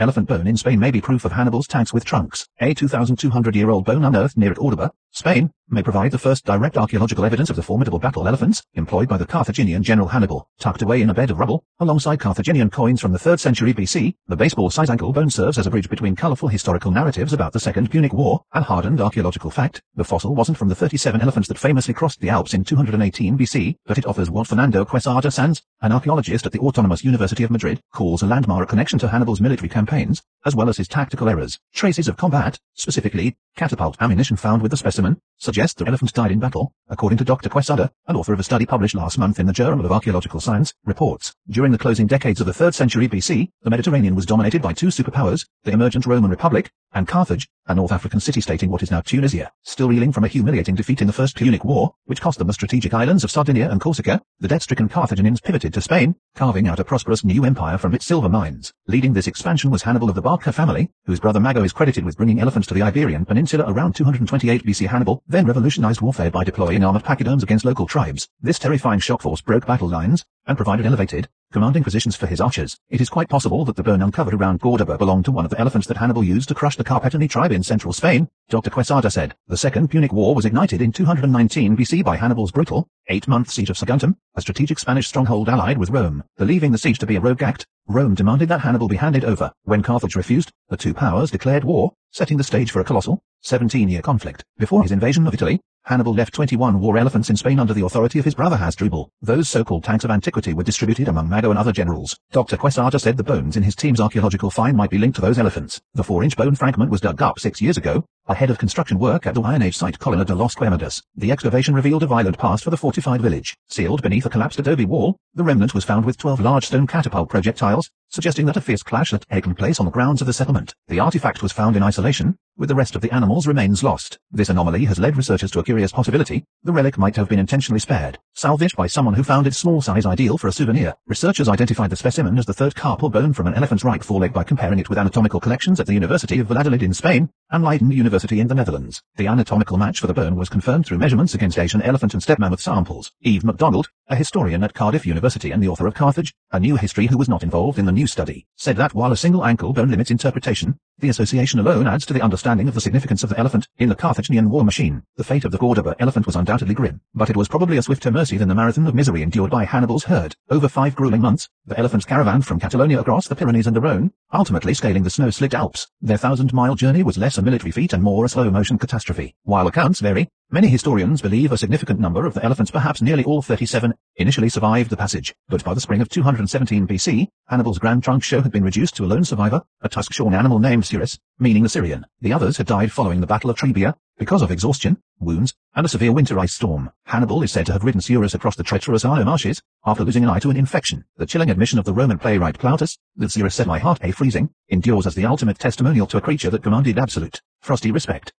Elephant bone in Spain may be proof of Hannibal's tanks with trunks. A 2,200-year-old bone unearthed near Córdoba, Spain, may provide the first direct archaeological evidence of the formidable battle elephants employed by the Carthaginian general Hannibal. Tucked away in a bed of rubble, alongside Carthaginian coins from the 3rd century BC, the baseball-sized ankle bone serves as a bridge between colorful historical narratives about the Second Punic War and hardened archaeological fact. The fossil wasn't from the 37 elephants that famously crossed the Alps in 218 BC, but it offers what Fernando Quesada Sanz, an archaeologist at the Autonomous University of Madrid, calls a landmark connection to Hannibal's military campaigns, as well as his tactical errors. Traces of combat, specifically catapult ammunition found with the specimen, suggest the elephant died in battle, according to Dr. Quesada, an author of a study published last month in the Journal of Archaeological Science, reports. During the closing decades of the 3rd century BC, the Mediterranean was dominated by two superpowers, the emergent Roman Republic, and Carthage, a North African city-state in what is now Tunisia. Still reeling from a humiliating defeat in the First Punic War, which cost them the strategic islands of Sardinia and Corsica, the debt-stricken Carthaginians pivoted to Spain, carving out a prosperous new empire from its silver mines. Leading this expansion was Hannibal of the Barca family, whose brother Mago is credited with bringing elephants to the Iberian Peninsula around 228 BC. Hannibal then revolutionized warfare by deploying armored pachyderms against local tribes. This terrifying shock force broke battle lines and provided elevated, commanding positions for his archers. It is quite possible that the bone uncovered around Córdoba belonged to one of the elephants that Hannibal used to crush the Carpetani tribe in central Spain, Dr. Quesada said. The Second Punic War was ignited in 219 BC by Hannibal's brutal, 8-month siege of Saguntum, a strategic Spanish stronghold allied with Rome. Believing the siege to be a rogue act, Rome demanded that Hannibal be handed over. When Carthage refused, the two powers declared war, setting the stage for a colossal, 17-year conflict. Before his invasion of Italy, Hannibal left 21 war elephants in Spain under the authority of his brother Hasdrubal. Those so-called tanks of antiquity were distributed among Mago and other generals. Dr. Quesada said the bones in his team's archaeological find might be linked to those elephants. The 4-inch bone fragment was dug up 6 years ago, ahead of construction work at the Iron Age site Colina de los Quemadas. The excavation revealed a violent past for the fortified village. Sealed beneath a collapsed adobe wall, the remnant was found with 12 large stone catapult projectiles, suggesting that a fierce clash had taken place on the grounds of the settlement. The artifact was found in isolation, with the rest of the animal's remains lost. This anomaly has led researchers to a curious possibility. The relic might have been intentionally spared, salvaged by someone who found its small size ideal for a souvenir. Researchers identified the specimen as the third carpal bone from an elephant's right foreleg by comparing it with anatomical collections at the University of Valladolid in Spain and Leiden University in the Netherlands. The anatomical match for the bone was confirmed through measurements against Asian elephant and steppe mammoth samples. Eve MacDonald, a historian at Cardiff University and the author of Carthage, A New History, who was not involved in the new study, said that while a single ankle bone limits interpretation, the association alone adds to the understanding of the significance of the elephant in the Carthaginian war machine. The fate of the Córdoba elephant was undoubtedly grim, but it was probably a swifter mercy than the marathon of misery endured by Hannibal's herd. Over 5 grueling months, the elephants caravanned from Catalonia across the Pyrenees and the Rhone, ultimately scaling the snow-slicked Alps. Their 1,000-mile journey was less a military feat and more a slow-motion catastrophe. While accounts vary, many historians believe a significant number of the elephants, perhaps nearly all 37, initially survived the passage, but by the spring of 217 BC, Hannibal's grand trunk show had been reduced to a lone survivor, a tusk-shorn animal named Cyrus, meaning the Syrian. The others had died following the Battle of Trebia, because of exhaustion, wounds, and a severe winter ice storm. Hannibal is said to have ridden Cyrus across the treacherous Arno marshes, after losing an eye to an infection. The chilling admission of the Roman playwright Plautus, that Cyrus set my heart a freezing, endures as the ultimate testimonial to a creature that commanded absolute, frosty respect.